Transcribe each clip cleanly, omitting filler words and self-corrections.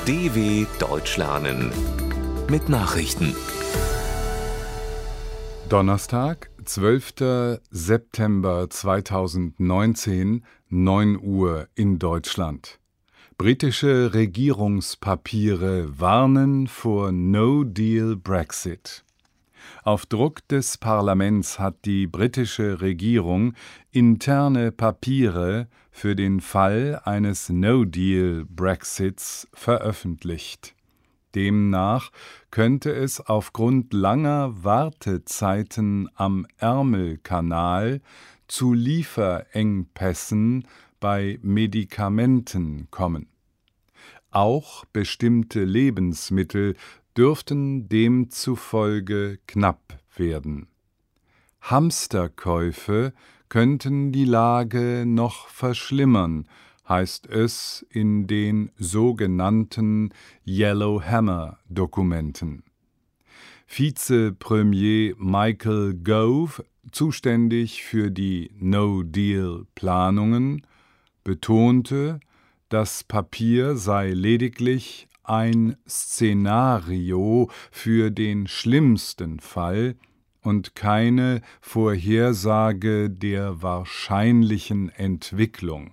DW Deutsch lernen mit Nachrichten. Donnerstag, 12. September 2019, 9 Uhr in Deutschland. Britische Regierungspapiere warnen vor No-Deal-Brexit. Auf Druck des Parlaments hat die britische Regierung interne Papiere für den Fall eines No-Deal-Brexits veröffentlicht. Demnach könnte es aufgrund langer Wartezeiten am Ärmelkanal zu Lieferengpässen bei Medikamenten kommen. Auch bestimmte Lebensmittel dürften demzufolge knapp werden. Hamsterkäufe könnten die Lage noch verschlimmern, heißt es in den sogenannten Yellowhammer-Dokumenten. Vizepremier Michael Gove, zuständig für die No-Deal-Planungen, betonte, das Papier sei lediglich ein Szenario für den schlimmsten Fall und keine Vorhersage der wahrscheinlichen Entwicklung.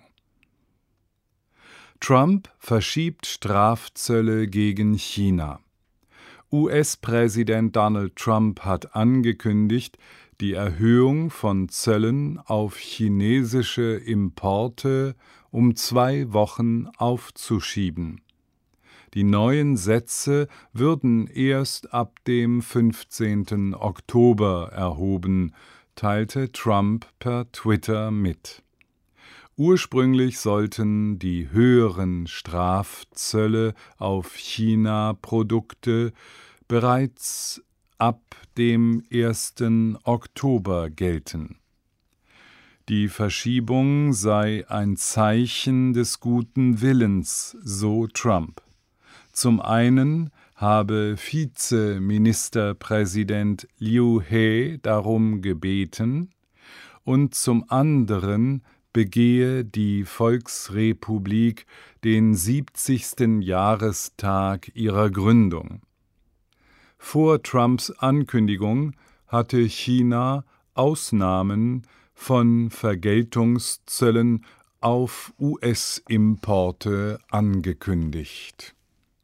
Trump verschiebt Strafzölle gegen China. US-Präsident Donald Trump hat angekündigt, die Erhöhung von Zöllen auf chinesische Importe um 2 Wochen aufzuschieben. Die neuen Sätze würden erst ab dem 15. Oktober erhoben, teilte Trump per Twitter mit. Ursprünglich sollten die höheren Strafzölle auf China-Produkte bereits ab dem 1. Oktober gelten. Die Verschiebung sei ein Zeichen des guten Willens, so Trump. Zum einen habe Vizeministerpräsident Liu He darum gebeten und zum anderen begehe die Volksrepublik den 70. Jahrestag ihrer Gründung. Vor Trumps Ankündigung hatte China Ausnahmen von Vergeltungszöllen auf US-Importe angekündigt.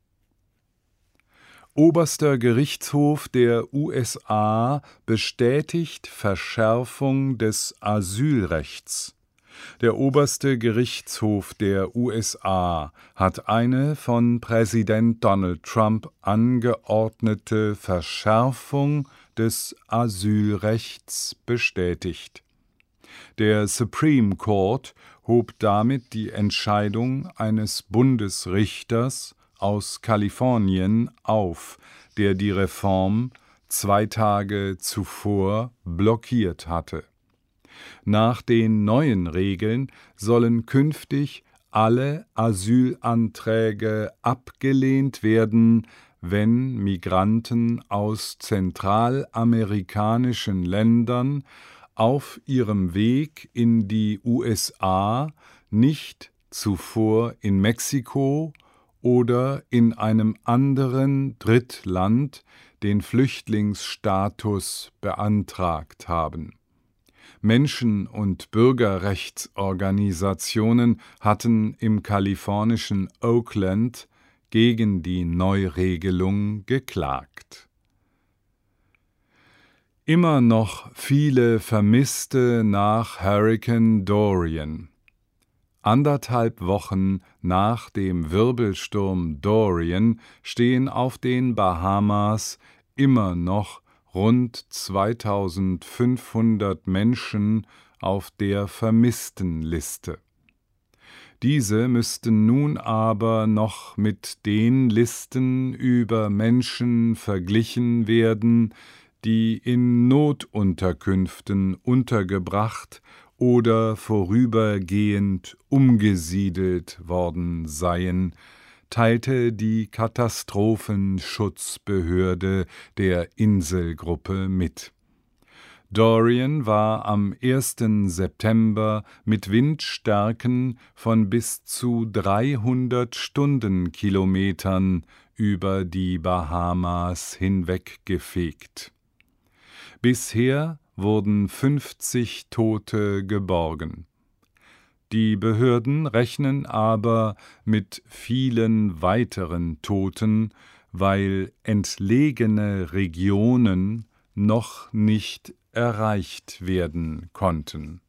Oberster Gerichtshof der USA bestätigt Verschärfung des Asylrechts. Der oberste Gerichtshof der USA hat eine von Präsident Donald Trump angeordnete Verschärfung des Asylrechts bestätigt. Der Supreme Court hob damit die Entscheidung eines Bundesrichters aus Kalifornien auf, der die Reform 2 Tage zuvor blockiert hatte. Nach den neuen Regeln sollen künftig alle Asylanträge abgelehnt werden, wenn Migranten aus zentralamerikanischen Ländern auf ihrem Weg in die USA nicht zuvor in Mexiko oder in einem anderen Drittland den Flüchtlingsstatus beantragt haben. Menschen- und Bürgerrechtsorganisationen hatten im kalifornischen Oakland gegen die Neuregelung geklagt. Immer noch viele Vermisste nach Hurrikan Dorian. 1,5 Wochen nach dem Wirbelsturm Dorian stehen auf den Bahamas immer noch rund 2500 Menschen auf der Vermisstenliste. Diese müssten nun aber noch mit den Listen über Menschen verglichen werden, die in Notunterkünften untergebracht oder vorübergehend umgesiedelt worden seien, teilte die Katastrophenschutzbehörde der Inselgruppe mit. Dorian war am 1. September mit Windstärken von bis zu 300 Stundenkilometern über die Bahamas hinweggefegt. Bisher wurden 50 Tote geborgen. Die Behörden rechnen aber mit vielen weiteren Toten, weil entlegene Regionen noch nicht erreicht werden konnten.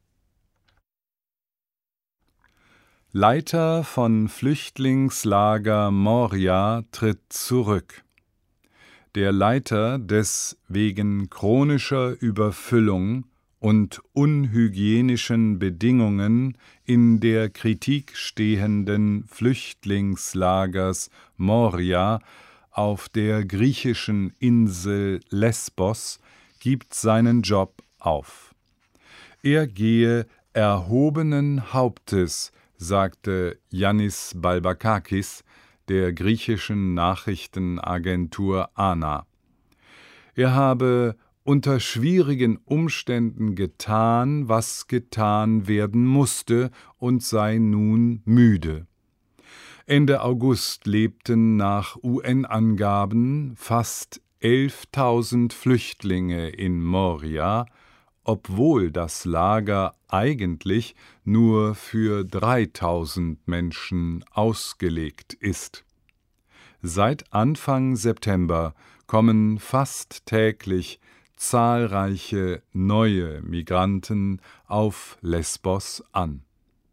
Leiter von Flüchtlingslager Moria tritt zurück. Der Leiter des wegen chronischer Überfüllung und unhygienischen Bedingungen in der Kritik stehenden Flüchtlingslagers Moria auf der griechischen Insel Lesbos gibt seinen Job auf. Er gehe erhobenen Hauptes, sagte Yannis Balbakakis der griechischen Nachrichtenagentur ANA. Er habe unter schwierigen Umständen getan, was getan werden musste, und sei nun müde. Ende August lebten nach UN-Angaben fast 11.000 Flüchtlinge in Moria, obwohl das Lager eigentlich nur für 3.000 Menschen ausgelegt ist. Seit Anfang September kommen fast täglich zahlreiche neue Migranten auf Lesbos an.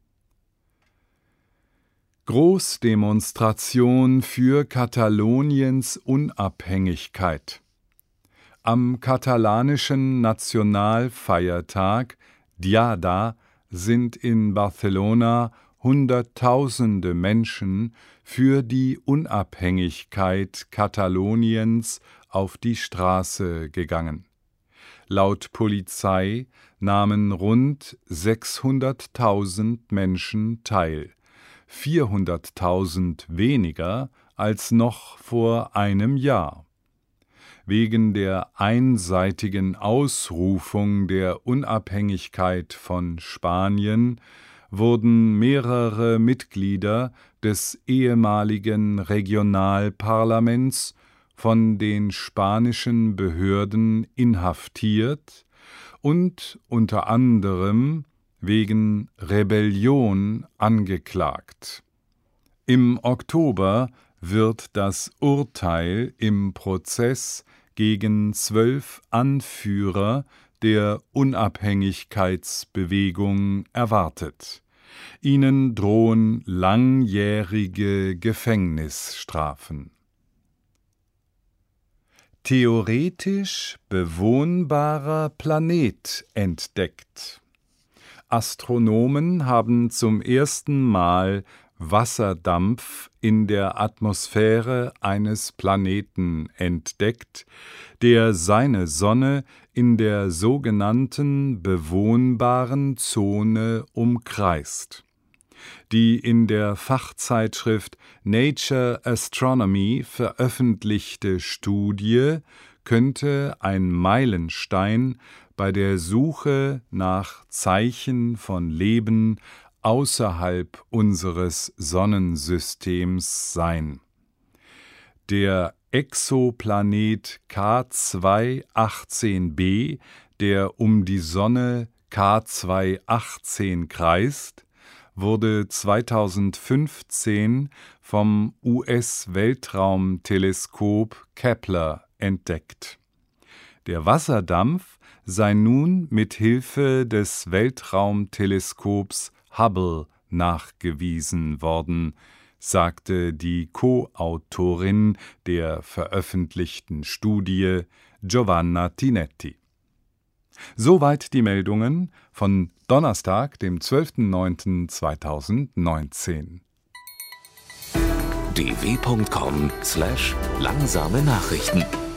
Großdemonstration für Kataloniens Unabhängigkeit. Am katalanischen Nationalfeiertag Diada sind in Barcelona Hunderttausende Menschen für die Unabhängigkeit Kataloniens auf die Straße gegangen. Laut Polizei nahmen rund 600.000 Menschen teil, 400.000 weniger als noch vor einem Jahr. Wegen der einseitigen Ausrufung der Unabhängigkeit von Spanien wurden mehrere Mitglieder des ehemaligen Regionalparlaments von den spanischen Behörden inhaftiert und unter anderem wegen Rebellion angeklagt. Im Oktober wird das Urteil im Prozess gegen 12 Anführer der Unabhängigkeitsbewegung erwartet. Ihnen drohen langjährige Gefängnisstrafen. Theoretisch bewohnbarer Planet entdeckt. Astronomen haben zum ersten Mal Wasserdampf in der Atmosphäre eines Planeten entdeckt, der seine Sonne in der sogenannten bewohnbaren Zone umkreist. Die in der Fachzeitschrift Nature Astronomy veröffentlichte Studie könnte ein Meilenstein bei der Suche nach Zeichen von Leben außerhalb unseres Sonnensystems sein. Der Exoplanet K2-18b, der um die Sonne K2-18 kreist, wurde 2015 vom US-Weltraumteleskop Kepler entdeckt. Der Wasserdampf sei nun mit Hilfe des Weltraumteleskops Hubble nachgewiesen worden, sagte die Co-Autorin der veröffentlichten Studie Giovanna Tinetti. Soweit die Meldungen von Donnerstag, dem 12.09.2019. dw.com/langsame Nachrichten